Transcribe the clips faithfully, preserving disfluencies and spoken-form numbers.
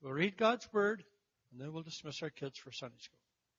We'll read God's Word, and then we'll dismiss our kids for Sunday school.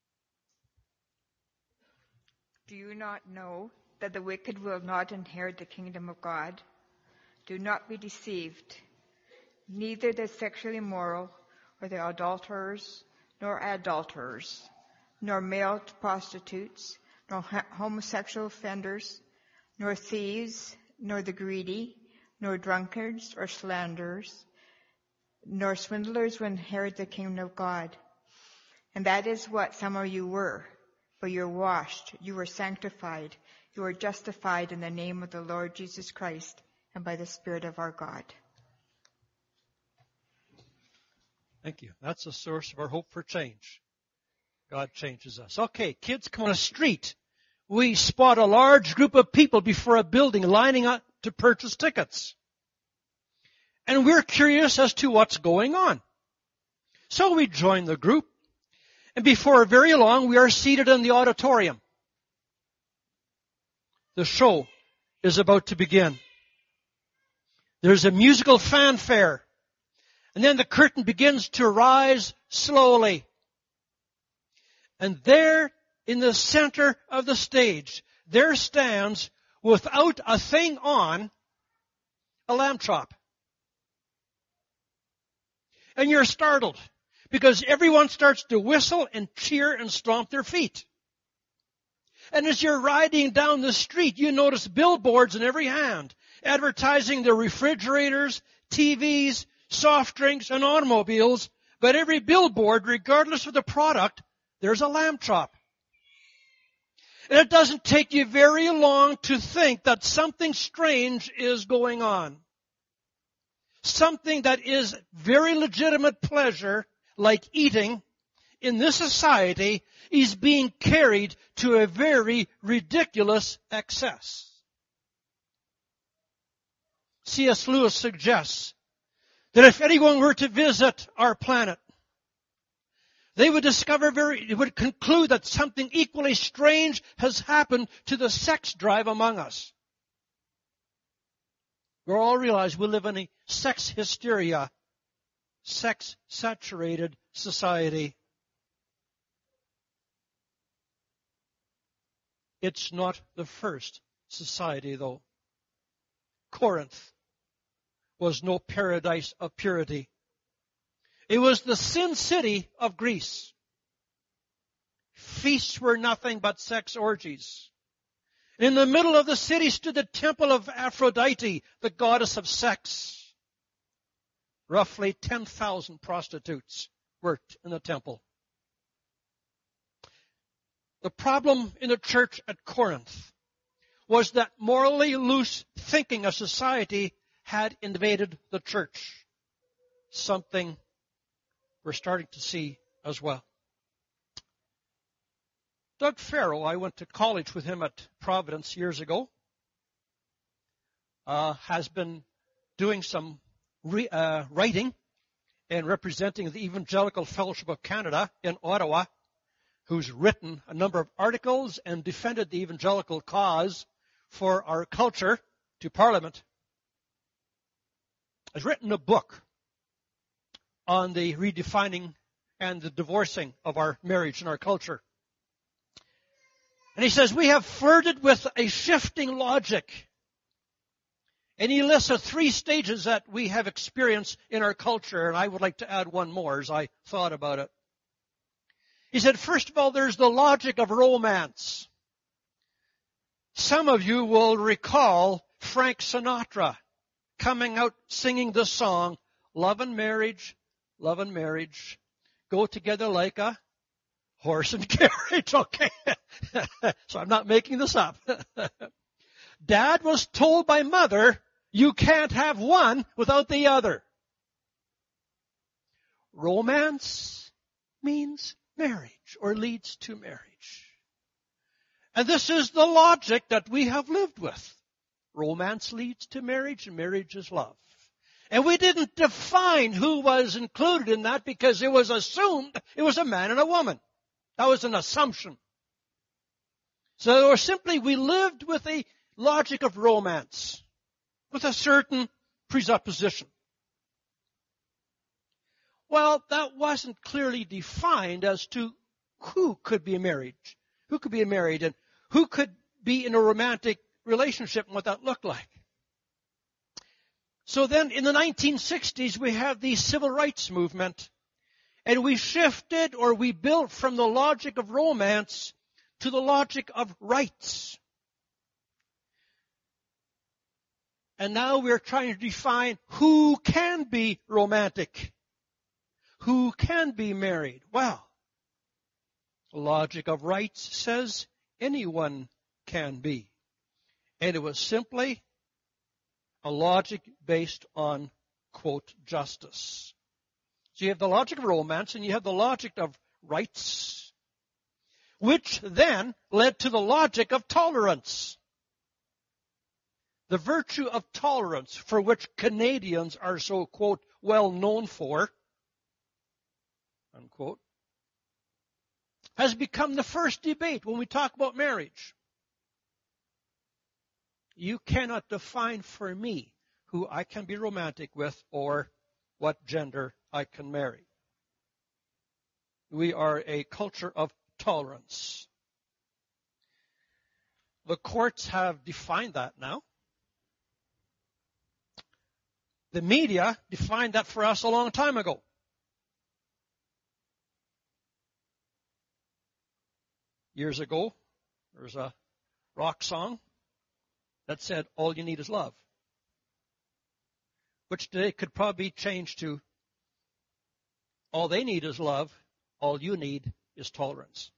Do you not know that the wicked will not inherit the kingdom of God? Do not be deceived. Neither the sexually immoral, or the adulterers, nor adulterers, nor male prostitutes, nor homosexual offenders, nor thieves, nor the greedy, nor drunkards or slanderers, nor swindlers will inherit the kingdom of God. And that is what some of you were. But you are washed, you were sanctified, you are justified in the name of the Lord Jesus Christ and by the Spirit of our God. Thank you. That's the source of our hope for change. God changes us. Okay, kids come on a street. We spot a large group of people before a building lining up to purchase tickets. And we're curious as to what's going on. So we join the group. And before very long, we are seated in the auditorium. The show is about to begin. There's a musical fanfare. And then the curtain begins to rise slowly. And there, in the center of the stage, there stands, without a thing on, a lamb chop. And you're startled, because everyone starts to whistle and cheer and stomp their feet. And as you're riding down the street, you notice billboards in every hand, advertising their refrigerators, T Vs, soft drinks, and automobiles. But every billboard, regardless of the product, there's a lamb chop. And it doesn't take you very long to think that something strange is going on. Something that is very legitimate pleasure, like eating, in this society is being carried to a very ridiculous excess. C S Lewis suggests that if anyone were to visit our planet, they would discover very, would conclude that something equally strange has happened to the sex drive among us. We all realize we live in a sex hysteria, sex-saturated society. It's not the first society, though. Corinth was no paradise of purity. It was the sin city of Greece. Feasts were nothing but sex orgies. In the middle of the city stood the temple of Aphrodite, the goddess of sex. Roughly ten thousand prostitutes worked in the temple. The problem in the church at Corinth was that morally loose thinking of society had invaded the church. Something we're starting to see as well. Doug Farrell, I went to college with him at Providence years ago, uh, has been doing some re, uh, writing and representing the Evangelical Fellowship of Canada in Ottawa, who's written a number of articles and defended the evangelical cause for our culture to Parliament. Has written a book on the redefining and the divorcing of our marriage and our culture. And he says, we have flirted with a shifting logic. And he lists the three stages that we have experienced in our culture, and I would like to add one more as I thought about it. He said, first of all, there's the logic of romance. Some of you will recall Frank Sinatra coming out singing the song, Love and Marriage, Love and Marriage, go together like a horse and carriage. Okay. So I'm not making this up. Dad was told by Mother, you can't have one without the other. Romance means marriage or leads to marriage. And this is the logic that we have lived with. Romance leads to marriage and marriage is love. And we didn't define who was included in that because it was assumed it was a man and a woman. That was an assumption. So or simply we lived with a logic of romance, with a certain presupposition. Well, that wasn't clearly defined as to who could be married, who could be married, and who could be in a romantic relationship and what that looked like. So then in the nineteen sixties, we have the civil rights movement, and we shifted or we built from the logic of romance to the logic of rights. And now we're trying to define who can be romantic, who can be married. Well, the logic of rights says anyone can be. And it was simply a logic based on, quote, justice. So you have the logic of romance and you have the logic of rights, which then led to the logic of tolerance. The virtue of tolerance, for which Canadians are so, quote, well known for, unquote, has become the first debate when we talk about marriage. You cannot define for me who I can be romantic with or what gender I can marry. We are a culture of tolerance. The courts have defined that now. The media defined that for us a long time ago. Years ago, there was a rock song that said, all you need is love, which today could probably be changed to, all they need is love, all you need is tolerance.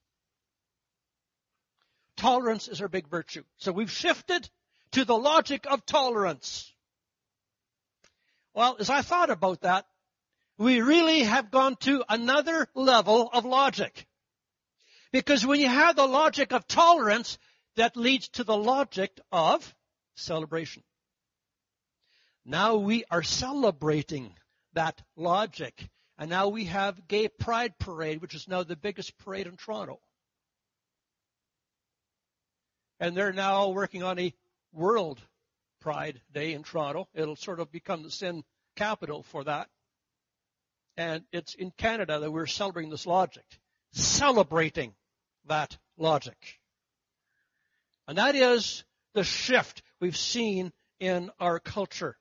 Tolerance is our big virtue. So we've shifted to the logic of tolerance. Well, as I thought about that, we really have gone to another level of logic. Because when you have the logic of tolerance, that leads to the logic of celebration. Now we are celebrating that logic. And now we have Gay Pride Parade, which is now the biggest parade in Toronto. And they're now working on a World Pride Day in Toronto. It'll sort of become the sin capital for that. And it's in Canada that we're celebrating this logic. Celebrating that logic. And that is the shift we've seen in our culture.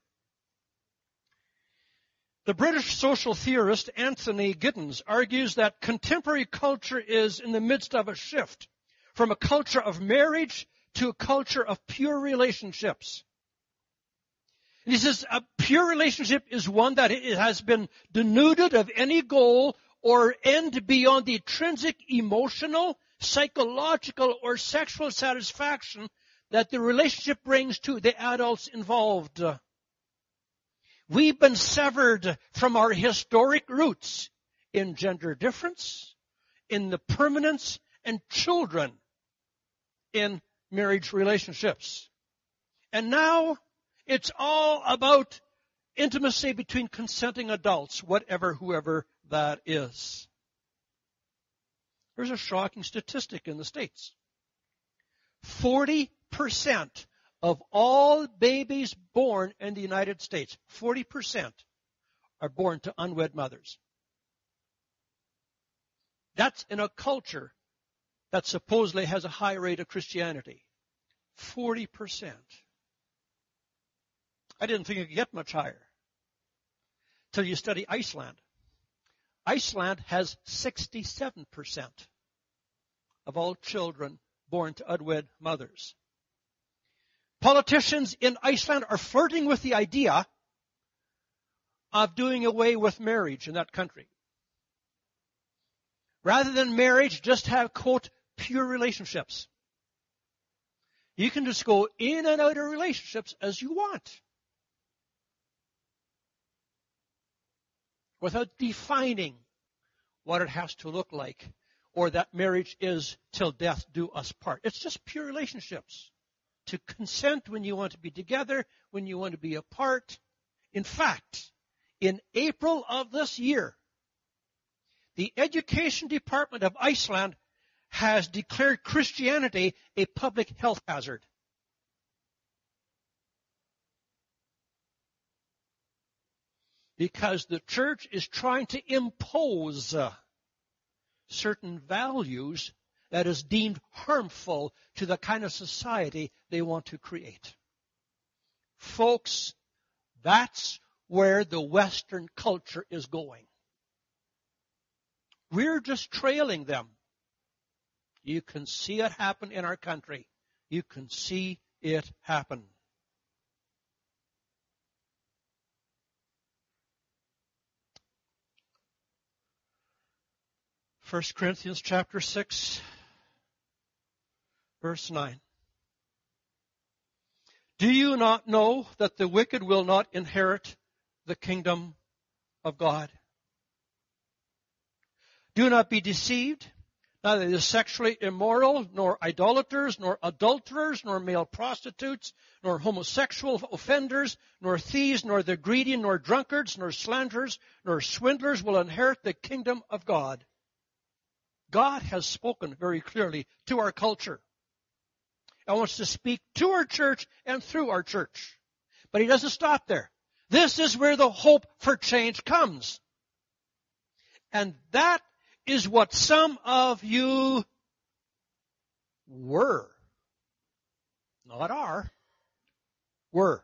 The British social theorist Anthony Giddens argues that contemporary culture is in the midst of a shift from a culture of marriage to a culture of pure relationships. And he says a pure relationship is one that it has been denuded of any goal or end beyond the intrinsic emotional, psychological, or sexual satisfaction that the relationship brings to the adults involved. We've been severed from our historic roots in gender difference, in the permanence and children in marriage relationships. And now it's all about intimacy between consenting adults, whatever, whoever that is. There's a shocking statistic in the States. forty percent of all babies born in the United States, forty percent are born to unwed mothers. That's in a culture that supposedly has a high rate of Christianity. forty percent. I didn't think it could get much higher till you study Iceland. Iceland has sixty-seven percent of all children born to unwed mothers. Politicians in Iceland are flirting with the idea of doing away with marriage in that country. Rather than marriage, just have, quote, pure relationships. You can just go in and out of relationships as you want, without defining what it has to look like, or that marriage is till death do us part. It's just pure relationships. To consent when you want to be together, when you want to be apart. In fact, in April of this year, the Education Department of Iceland has declared Christianity a public health hazard. because the church is trying to impose uh, certain values that is deemed harmful to the kind of society they want to create. Folks, that's where the Western culture is going. We're just trailing them. You can see it happen in our country. You can see it happen. First Corinthians chapter six, verse nine. Do you not know that the wicked will not inherit the kingdom of God? Do not be deceived. Neither the sexually immoral, nor idolaters, nor adulterers, nor male prostitutes, nor homosexual offenders, nor thieves, nor the greedy, nor drunkards, nor slanderers, nor swindlers will inherit the kingdom of God. God has spoken very clearly to our culture and wants to speak to our church and through our church. But he doesn't stop there. This is where the hope for change comes. And that is what some of you were. Not are. Were.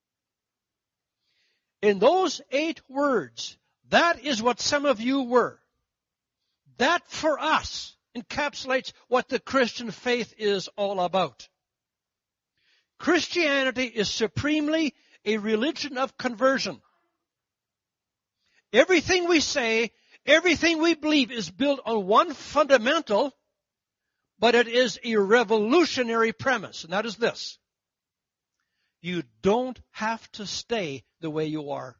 In those eight words, that is what some of you were. That, for us, encapsulates what the Christian faith is all about. Christianity is supremely a religion of conversion. Everything we say, everything we believe is built on one fundamental, but it is a revolutionary premise, and that is this. You don't have to stay the way you are.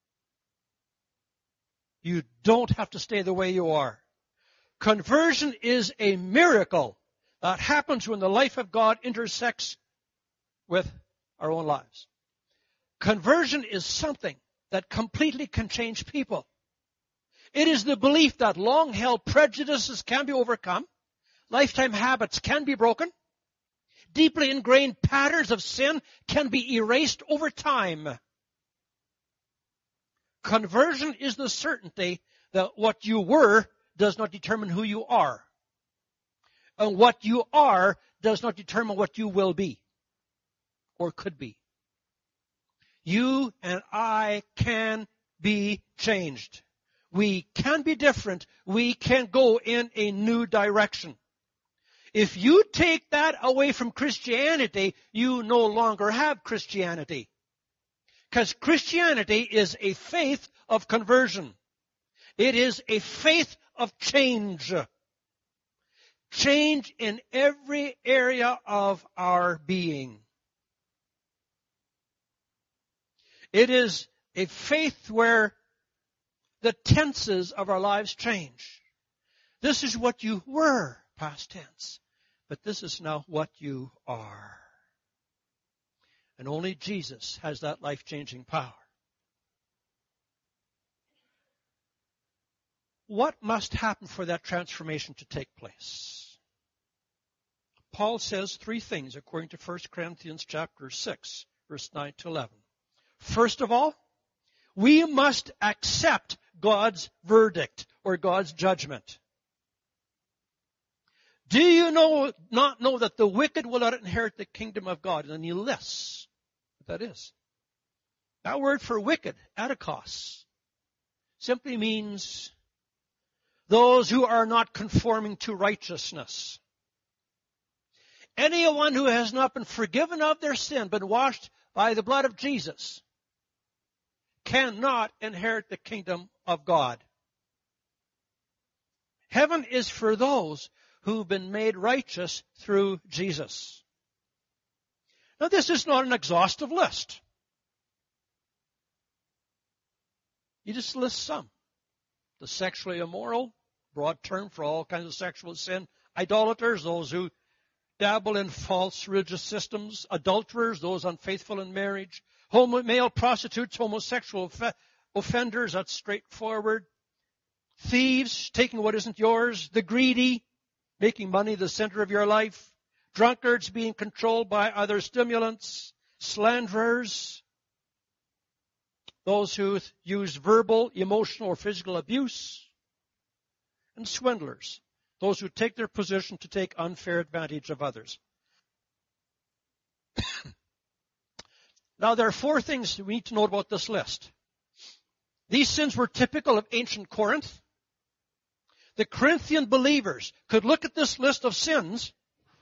You don't have to stay the way you are. Conversion is a miracle that happens when the life of God intersects with our own lives. Conversion is something that completely can change people. It is the belief that long-held prejudices can be overcome, lifetime habits can be broken, deeply ingrained patterns of sin can be erased over time. Conversion is the certainty that what you were does not determine who you are. And what you are does not determine what you will be or could be. You and I can be changed. We can be different. We can go in a new direction. If you take that away from Christianity, you no longer have Christianity. Because Christianity is a faith of conversion. It is a faith of change. Change in every area of our being. It is a faith where the tenses of our lives change. This is what you were, past tense, but this is now what you are. And only Jesus has that life-changing power. What must happen for that transformation to take place? Paul says three things according to First Corinthians chapter six, verse nine to eleven. First of all, we must accept God's verdict or God's judgment. Do you know, not know that the wicked will not inherit the kingdom of God? And then he lists what that is. That word for wicked, atikos, simply means those who are not conforming to righteousness. Anyone who has not been forgiven of their sin, been washed by the blood of Jesus, cannot inherit the kingdom of God. Heaven is for those who've been made righteous through Jesus. Now, this is not an exhaustive list. He just lists some. The sexually immoral, broad term for all kinds of sexual sin. Idolaters, those who dabble in false religious systems. Adulterers, those unfaithful in marriage. Homo, male prostitutes, homosexual off- offenders, that's straightforward. Thieves, taking what isn't yours. The greedy, making money the center of your life. Drunkards, being controlled by other stimulants. Slanderers. those who use verbal, emotional, or physical abuse, and swindlers, those who take their position to take unfair advantage of others. Now, there are four things we need to know about this list. These sins were typical of ancient Corinth. The Corinthian believers could look at this list of sins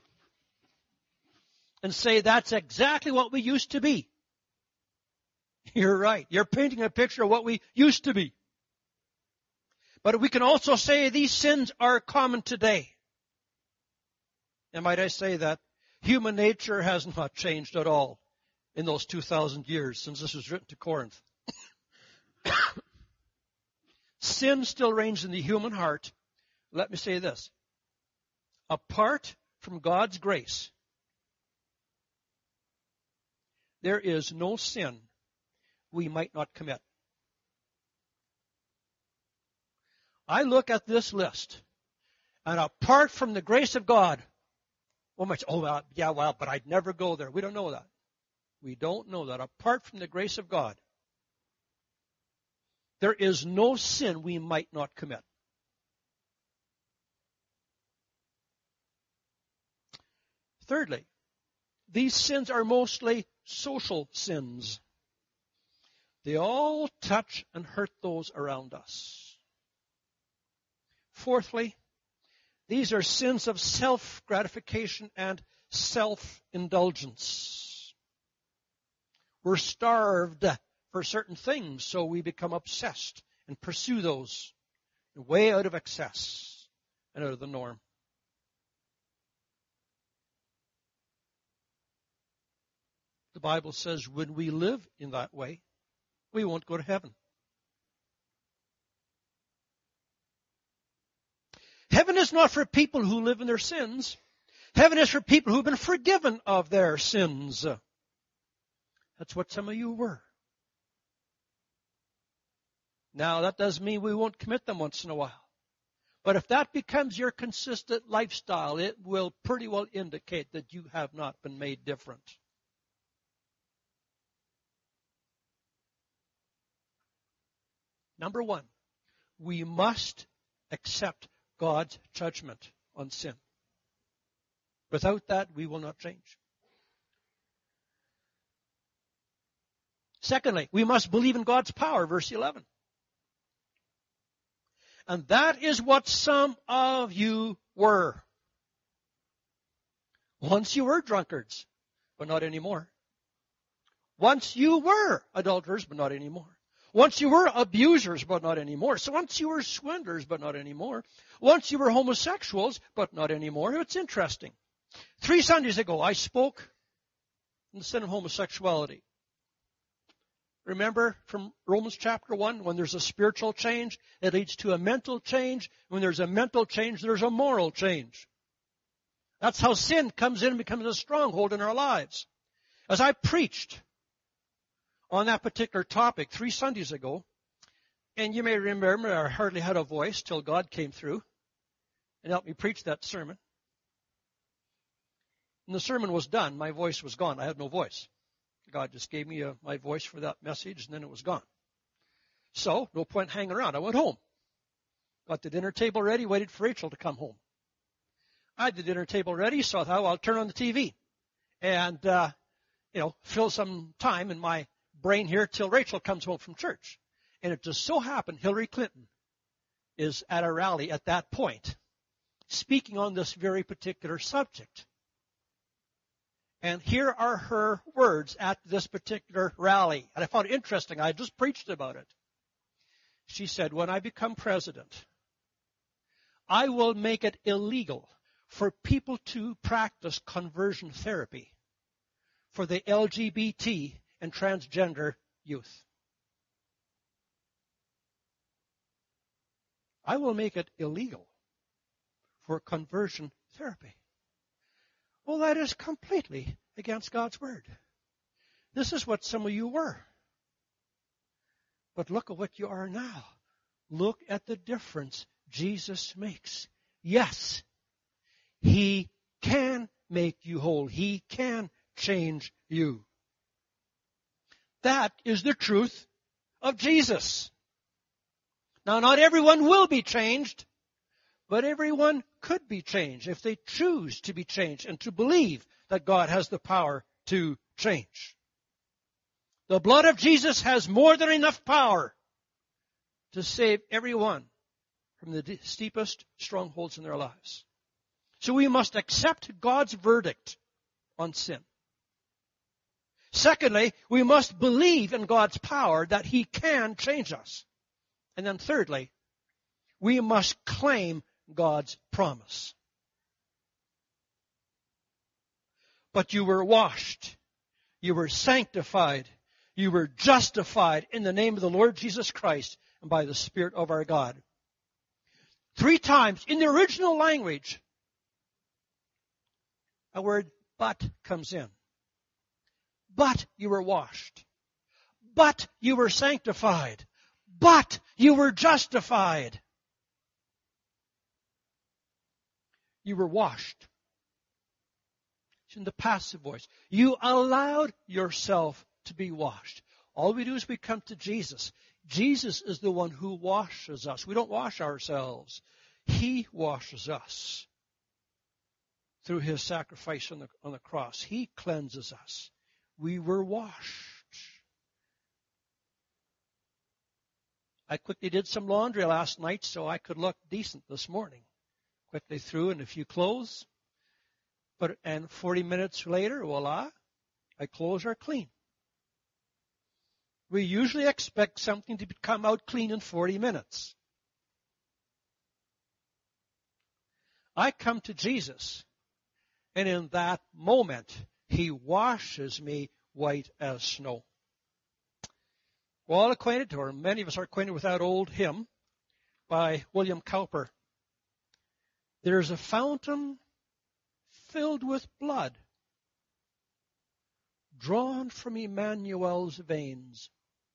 and say, that's exactly what we used to be. You're right. You're painting a picture of what we used to be. But we can also say these sins are common today. And might I say that human nature has not changed at all in those two thousand years since this was written to Corinth. Sin still reigns in the human heart. Let me say this. Apart from God's grace, there is no sin we might not commit. I look at this list, and apart from the grace of God, oh, much, oh well, yeah, well, but I'd never go there. We don't know that. We don't know that. Apart from the grace of God, there is no sin we might not commit. Thirdly, these sins are mostly social sins. They all touch and hurt those around us. Fourthly, these are sins of self-gratification and self-indulgence. We're starved for certain things, so we become obsessed and pursue those way out of excess and out of the norm. The Bible says when we live in that way, we won't go to heaven. Heaven is not for people who live in their sins. Heaven is for people who've been forgiven of their sins. That's what some of you were. Now, that doesn't mean we won't commit them once in a while. But if that becomes your consistent lifestyle, it will pretty well indicate that you have not been made different. Number one, we must accept God's judgment on sin. Without that, we will not change. Secondly, we must believe in God's power, verse eleven. And that is what some of you were. Once you were drunkards, but not anymore. Once you were adulterers, but not anymore. Once you were abusers, but not anymore. So once you were swindlers, but not anymore. Once you were homosexuals, but not anymore. It's interesting. Three Sundays ago, I spoke on the sin of homosexuality. Remember from Romans chapter one, when there's a spiritual change, it leads to a mental change. When there's a mental change, there's a moral change. That's how sin comes in and becomes a stronghold in our lives. As I preached on that particular topic three Sundays ago, and you may remember I hardly had a voice till God came through and helped me preach that sermon. When the sermon was done, my voice was gone. I had no voice. God just gave me a, my voice for that message, and then it was gone. So, no point hanging around. I went home. Got the dinner table ready, waited for Rachel to come home. I had the dinner table ready, so I thought, well, I'll turn on the T V and, uh, you know, fill some time in my brain here till Rachel comes home from church. And it just so happened Hillary Clinton is at a rally at that point, speaking on this very particular subject. And here are her words at this particular rally. And I found it interesting. I just preached about it. She said, when I become president, I will make it illegal for people to practice conversion therapy for the L G B T and transgender youth. I will make it illegal for conversion therapy. Well, that is completely against God's word. This is what some of you were. But look at what you are now. Look at the difference Jesus makes. Yes, He can make you whole. He can change you. That is the truth of Jesus. Now, not everyone will be changed, but everyone could be changed if they choose to be changed and to believe that God has the power to change. The blood of Jesus has more than enough power to save everyone from the steepest strongholds in their lives. So we must accept God's verdict on sin. Secondly, we must believe in God's power that He can change us. And then thirdly, we must claim God's promise. But you were washed, you were sanctified, you were justified in the name of the Lord Jesus Christ and by the Spirit of our God. Three times in the original language, a word but comes in. But you were washed. But you were sanctified. But you were justified. You were washed. It's in the passive voice. You allowed yourself to be washed. All we do is we come to Jesus. Jesus is the one who washes us. We don't wash ourselves. He washes us through His sacrifice on the, on the cross. He cleanses us. We were washed. I quickly did some laundry last night so I could look decent this morning. Quickly threw in a few clothes. But, and forty minutes later, voila, my clothes are clean. We usually expect something to come out clean in forty minutes. I come to Jesus, and in that moment, He washes me white as snow. We're all acquainted, or many of us are acquainted with that old hymn by William Cowper. There's a fountain filled with blood, drawn from Emmanuel's veins.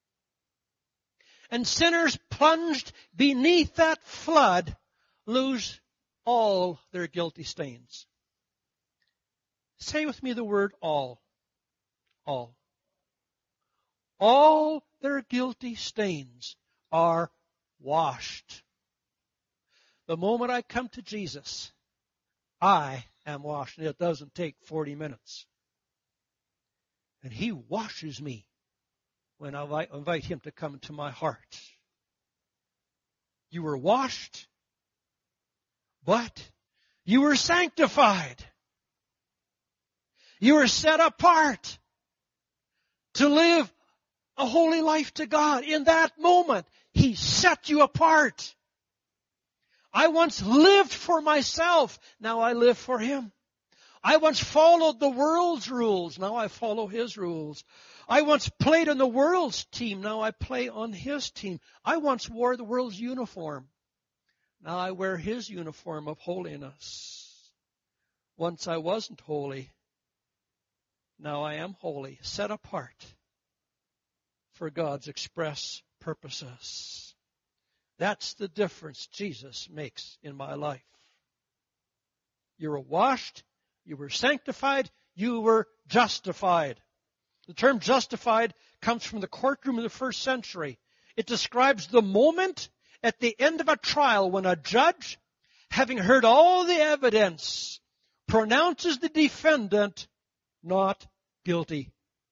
And sinners plunged beneath that flood lose all their guilty stains. Say with me the word all. All. All their guilty stains are washed. The moment I come to Jesus, I am washed. And it doesn't take forty minutes. And He washes me when I invite Him to come into my heart. You were washed, but you were sanctified. You were set apart to live a holy life to God. In that moment, He set you apart. I once lived for myself. Now I live for Him. I once followed the world's rules. Now I follow His rules. I once played on the world's team. Now I play on His team. I once wore the world's uniform. Now I wear His uniform of holiness. Once I wasn't holy. Now I am holy, set apart for God's express purposes. That's the difference Jesus makes in my life. You were washed, you were sanctified, you were justified. The term justified comes from the courtroom of the first century. It describes the moment at the end of a trial when a judge, having heard all the evidence, pronounces the defendant not guilty,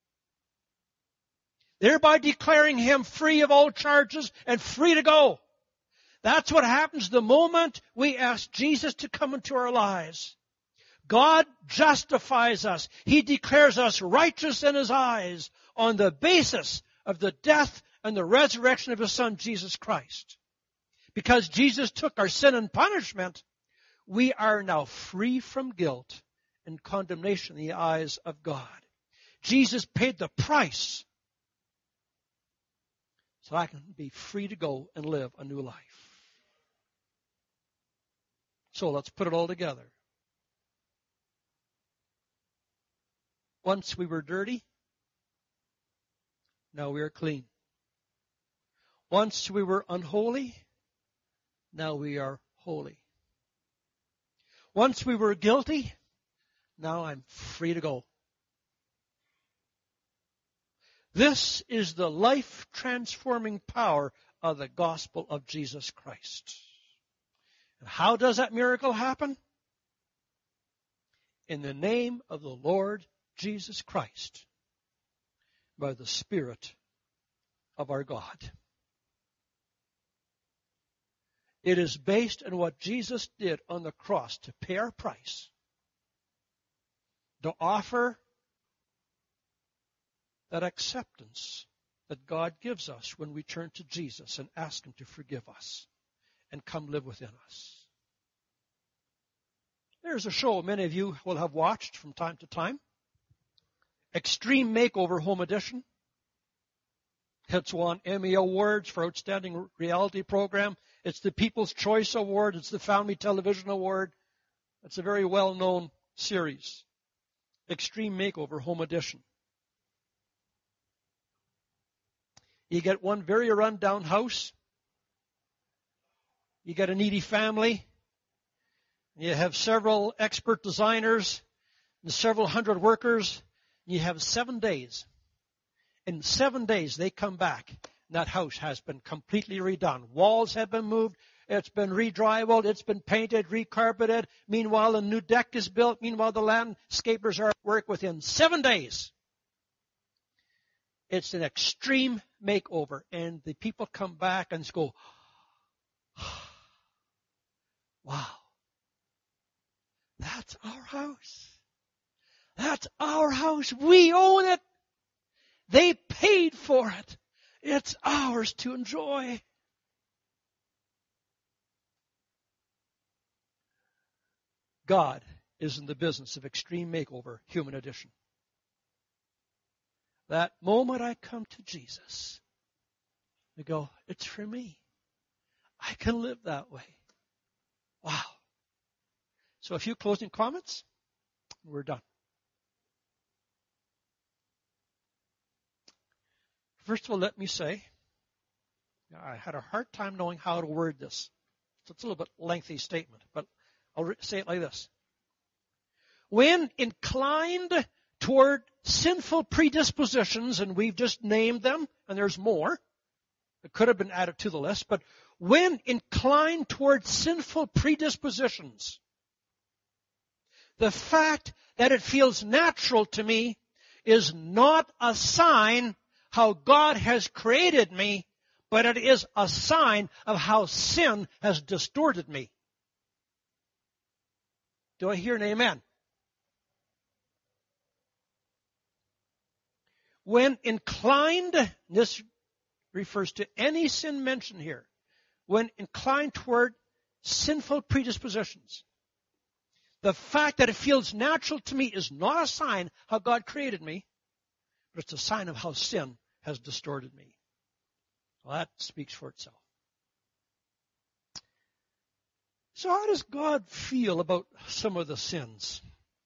thereby declaring him free of all charges and free to go. That's what happens the moment we ask Jesus to come into our lives. God justifies us. He declares us righteous in His eyes on the basis of the death and the resurrection of His Son, Jesus Christ. Because Jesus took our sin and punishment, we are now free from guilt and condemnation in the eyes of God. Jesus paid the price so I can be free to go and live a new life. So let's put it all together. Once we were dirty, now we are clean. Once we were unholy, now we are holy. Once we were guilty, now I'm free to go. This is the life-transforming power of the gospel of Jesus Christ. And how does that miracle happen? In the name of the Lord Jesus Christ, by the Spirit of our God. It is based on what Jesus did on the cross to pay our price, to offer that acceptance that God gives us when we turn to Jesus and ask Him to forgive us and come live within us. There's a show many of you will have watched from time to time, Extreme Makeover Home Edition. It's won Emmy Awards for Outstanding Reality Program. It's the People's Choice Award. It's the Family Television Award. It's a very well-known series. Extreme Makeover Home Edition. You get one very run-down house. You get a needy family. You have several expert designers and several hundred workers. You have seven days. In seven days, they come back. And that house has been completely redone. Walls have been moved. It's been re-drywalled. It's been painted, recarpeted. Meanwhile, a new deck is built. Meanwhile, the landscapers are at work within seven days. It's an extreme makeover. And the people come back and go, wow, that's our house. That's our house. We own it. They paid for it. It's ours to enjoy. God is in the business of extreme makeover, human edition. That moment I come to Jesus, I go, it's for me. I can live that way. Wow. So a few closing comments. We're done. First of all, let me say, I had a hard time knowing how to word this. So it's a little bit lengthy statement, but I'll say it like this. When inclined toward sinful predispositions, and we've just named them, and there's more, it could have been added to the list, but when inclined toward sinful predispositions, the fact that it feels natural to me is not a sign how God has created me, but it is a sign of how sin has distorted me. Do I hear an amen? When inclined, this refers to any sin mentioned here, when inclined toward sinful predispositions, the fact that it feels natural to me is not a sign how God created me, but it's a sign of how sin has distorted me. Well, that speaks for itself. So how does God feel about some of the sins?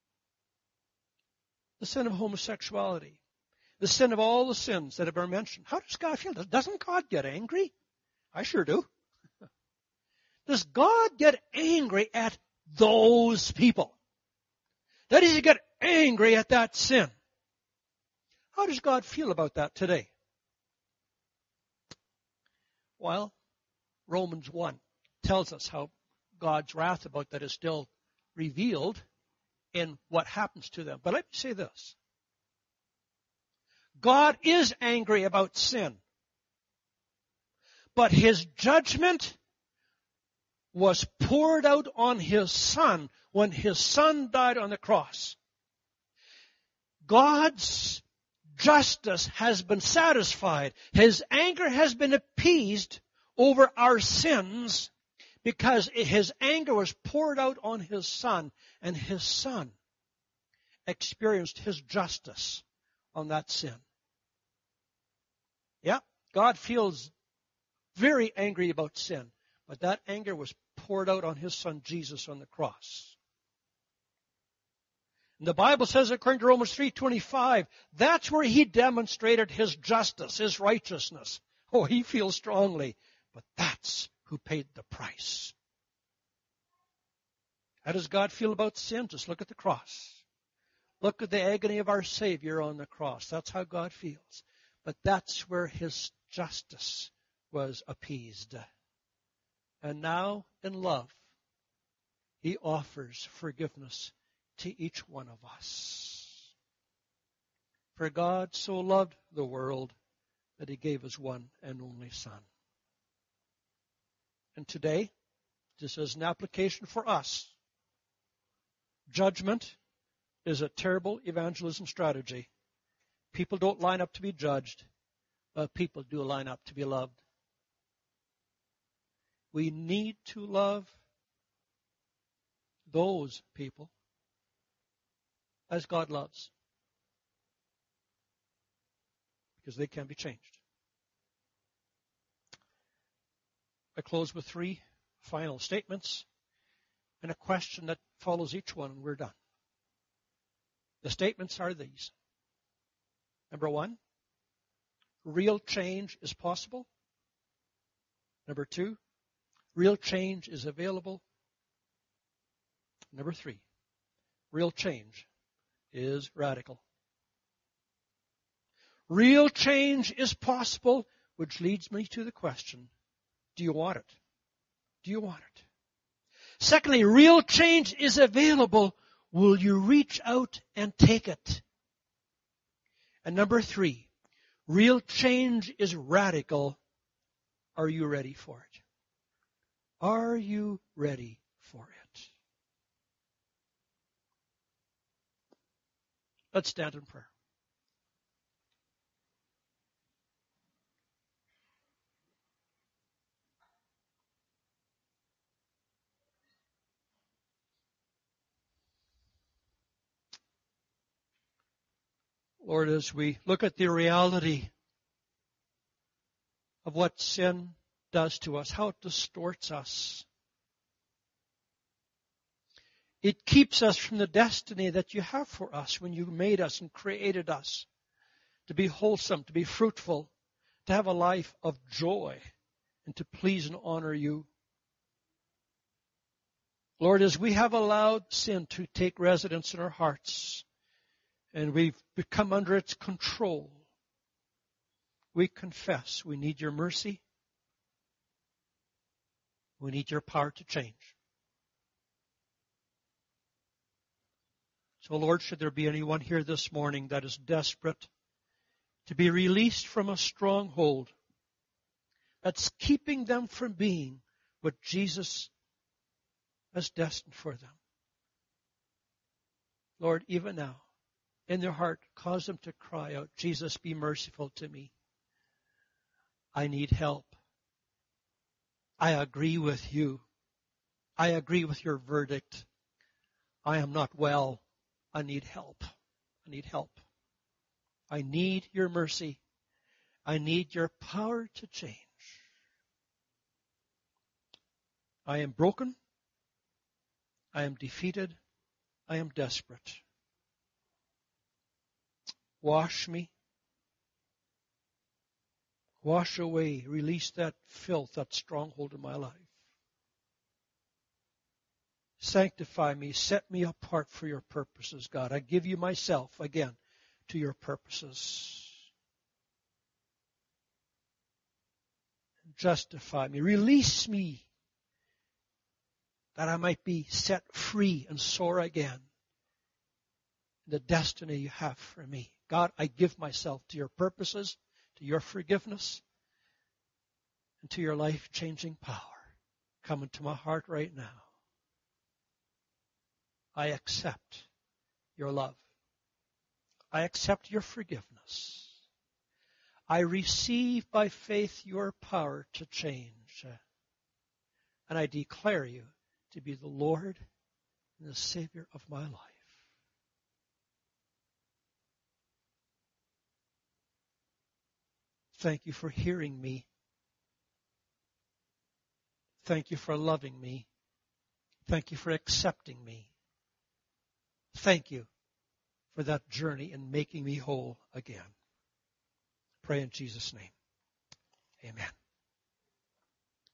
The sin of homosexuality. The sin of all the sins that have been mentioned. How does God feel? Doesn't God get angry? I sure do. Does God get angry at those people? Does He get angry at that sin? How does God feel about that today? Well, Romans one tells us how God's wrath about that is still revealed in what happens to them. But let me say this. God is angry about sin. But His judgment was poured out on His Son when His Son died on the cross. God's justice has been satisfied. His anger has been appeased over our sins because His anger was poured out on His Son, and His Son experienced His justice on that sin. Yeah, God feels very angry about sin, but that anger was poured out on His Son Jesus on the cross. And the Bible says, according to Romans three twenty-five, that's where He demonstrated His justice, His righteousness. Oh, He feels strongly, but that's who paid the price. How does God feel about sin? Just look at the cross. Look at the agony of our Savior on the cross. That's how God feels. But that's where his justice was appeased. And now, in love, he offers forgiveness to each one of us. For God so loved the world that he gave his one and only Son. And today, just as an application for us, judgment is a terrible evangelism strategy. People don't line up to be judged, but people do line up to be loved. We need to love those people as God loves, because they can be changed. I close with three final statements and a question that follows each one, and we're done. The statements are these. Number one, real change is possible. Number two, real change is available. Number three, real change is radical. Real change is possible, which leads me to the question, do you want it? Do you want it? Secondly, real change is available. Will you reach out and take it? And number three, real change is radical. Are you ready for it? Are you ready for it? Let's stand in prayer. Lord, as we look at the reality of what sin does to us, how it distorts us, it keeps us from the destiny that you have for us when you made us and created us to be wholesome, to be fruitful, to have a life of joy, and to please and honor you. Lord, as we have allowed sin to take residence in our hearts, and we've become under its control, we confess we need your mercy. We need your power to change. So, Lord, should there be anyone here this morning that is desperate to be released from a stronghold that's keeping them from being what Jesus has destined for them, Lord, even now, in their heart, cause them to cry out, Jesus, be merciful to me. I need help. I agree with you. I agree with your verdict. I am not well. I need help. I need help. I need your mercy. I need your power to change. I am broken. I am defeated. I am desperate. Wash me. Wash away. Release that filth, that stronghold in my life. Sanctify me. Set me apart for your purposes, God. I give you myself again to your purposes. Justify me. Release me that I might be set free and soar again in the destiny you have for me. God, I give myself to your purposes, to your forgiveness, and to your life-changing power. Come into my heart right now. I accept your love. I accept your forgiveness. I receive by faith your power to change. And I declare you to be the Lord and the Savior of my life. Thank you for hearing me. Thank you for loving me. Thank you for accepting me. Thank you for that journey in making me whole again. Pray in Jesus' name. Amen.